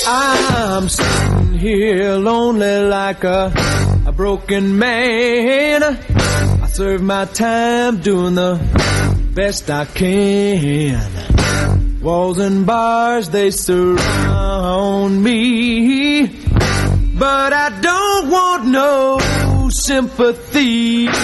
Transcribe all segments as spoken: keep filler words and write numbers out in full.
I'm sitting here lonely like a, a broken man. I serve my time doing the best I can. Walls and bars, they surround me, but I don't want no sympathy. No,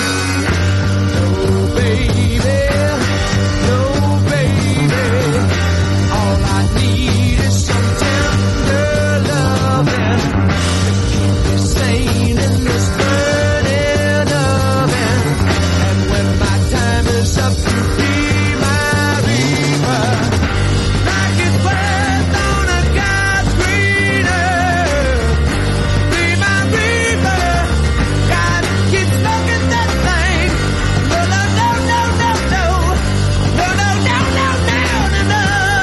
baby, no, baby. All I need is some tender loving to keep me sane in this burning oven. And when my time is up, to be my reaper. Like it's worth on a God's green earth. Be my reaper. Gotta keep smoking that thing. No, no, no, no, no, no. No, no, no, no, no, no, no.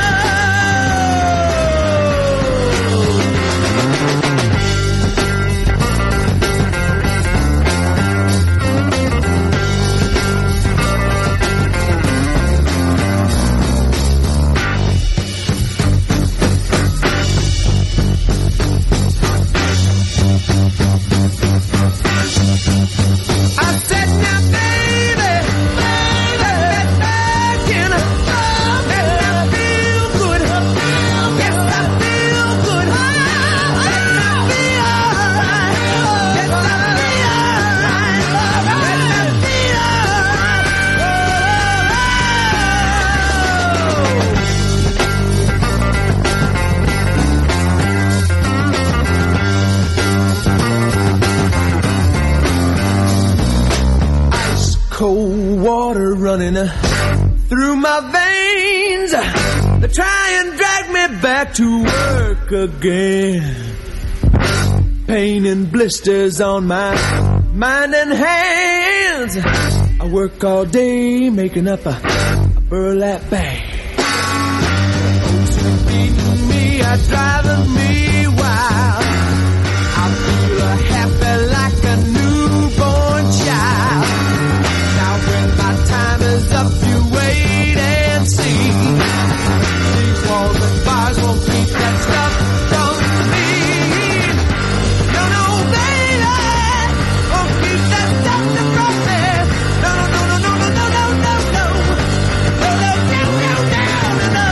I said now, baby, baby, back in a love, and I feel good. Yes, I feel good. Yes, I feel alright. Yes, I feel alright. Yes, I feel ice cold water running uh, through my veins. They try and drag me back to work again. Pain and blisters on my mind and hands. I work all day making up a, a burlap bag. Folks are beating me, are driving me wild. I feel happy like a newborn child. Now when my time is up, you wait and see. These walls and bars won't keep that stuff from me. No, no, baby, won't keep that stuff from me. No, no, no, no, no, no, no, no, no, no, no, no, no, no, no, no.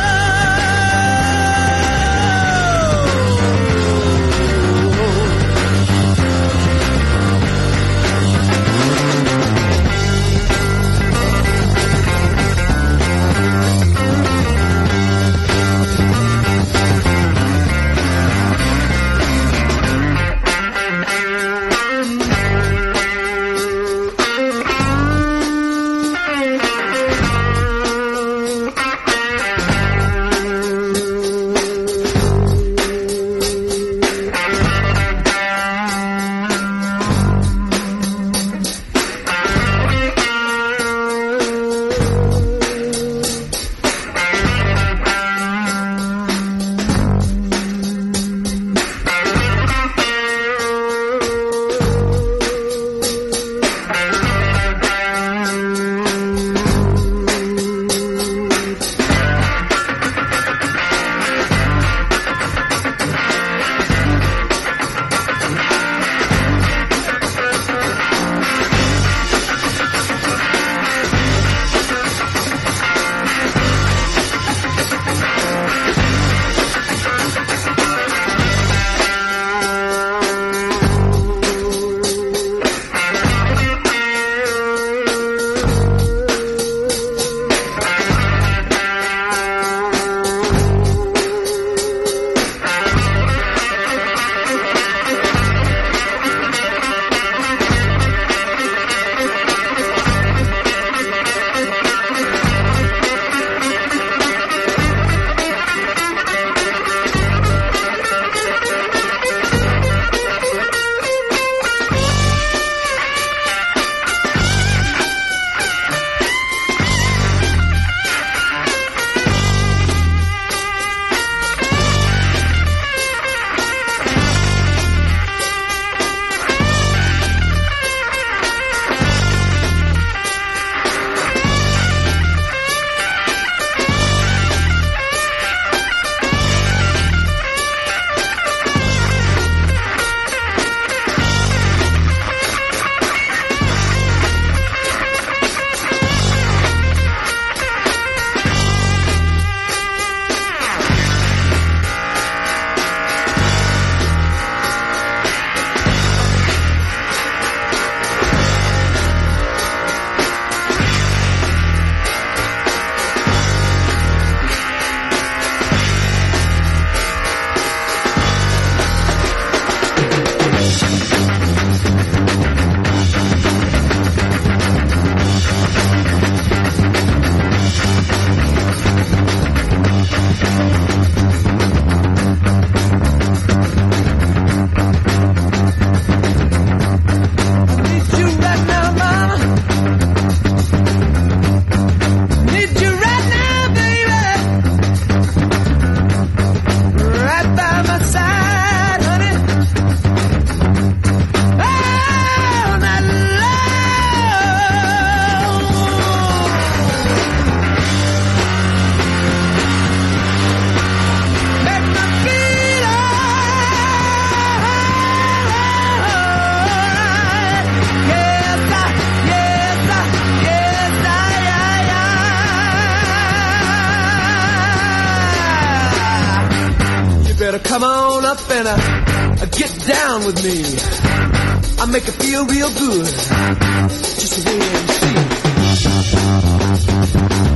better come on up and uh, get down with me. I make it feel real good. Just wait and see.